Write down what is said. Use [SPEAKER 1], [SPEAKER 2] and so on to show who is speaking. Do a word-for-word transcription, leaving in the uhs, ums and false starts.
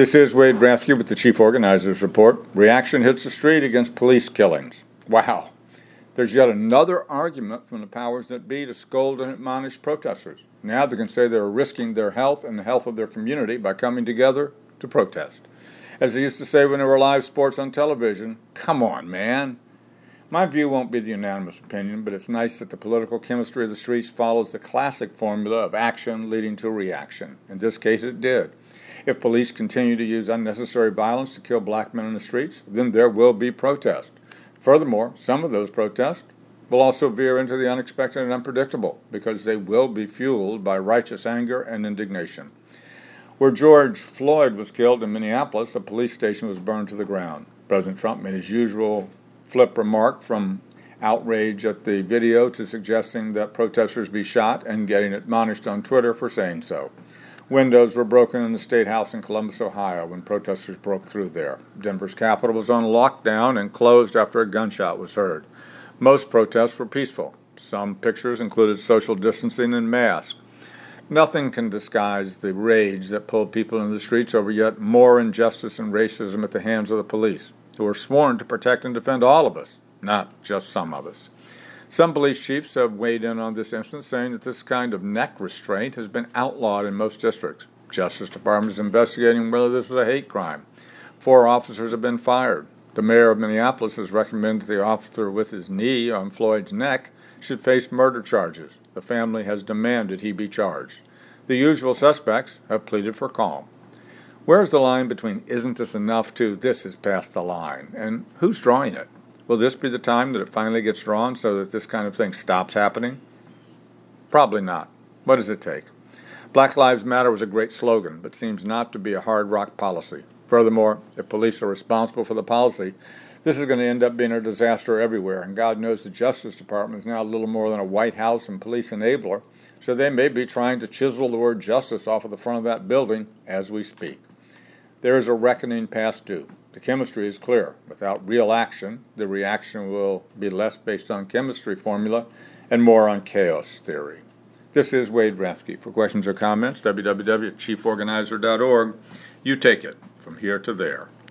[SPEAKER 1] This is Wade Rathke with the Chief Organizers Report. Reaction hits the street against police killings. Wow. There's yet another argument from the powers that be to scold and admonish protesters. Now they can say they're risking their health and the health of their community by coming together to protest. As they used to say when there were live sports on television, come on, man. My view won't be the unanimous opinion, but it's nice that the political chemistry of the streets follows the classic formula of action leading to reaction. In this case, it did. If police continue to use unnecessary violence to kill black men in the streets, then there will be protest. Furthermore, some of those protests will also veer into the unexpected and unpredictable because they will be fueled by righteous anger and indignation. Where George Floyd was killed in Minneapolis, a police station was burned to the ground. President Trump made his usual flip remark from outrage at the video to suggesting that protesters be shot and getting admonished on Twitter for saying so. Windows were broken in the State House in Columbus, Ohio, when protesters broke through there. Denver's Capitol was on lockdown and closed after a gunshot was heard. Most protests were peaceful. Some pictures included social distancing and masks. Nothing can disguise the rage that pulled people into the streets over yet more injustice and racism at the hands of the police, who are sworn to protect and defend all of us, not just some of us. Some police chiefs have weighed in on this instance, saying that this kind of neck restraint has been outlawed in most districts. Justice Department is investigating whether this was a hate crime. Four officers have been fired. The mayor of Minneapolis has recommended the officer with his knee on Floyd's neck should face murder charges. The family has demanded he be charged. The usual suspects have pleaded for calm. Where's the line between isn't this enough to this is past the line? And who's drawing it? Will this be the time that it finally gets drawn so that this kind of thing stops happening? Probably not. What does it take? Black Lives Matter was a great slogan, but seems not to be a hard rock policy. Furthermore, if police are responsible for the policy, this is going to end up being a disaster everywhere, and God knows the Justice Department is now a little more than a White House and police enabler, so they may be trying to chisel the word justice off of the front of that building as we speak. There is a reckoning past due. The chemistry is clear. Without real action, the reaction will be less based on chemistry formula and more on chaos theory. This is Wade Rathke. For questions or comments, w w w dot chief organizer dot org. You take it from here to there.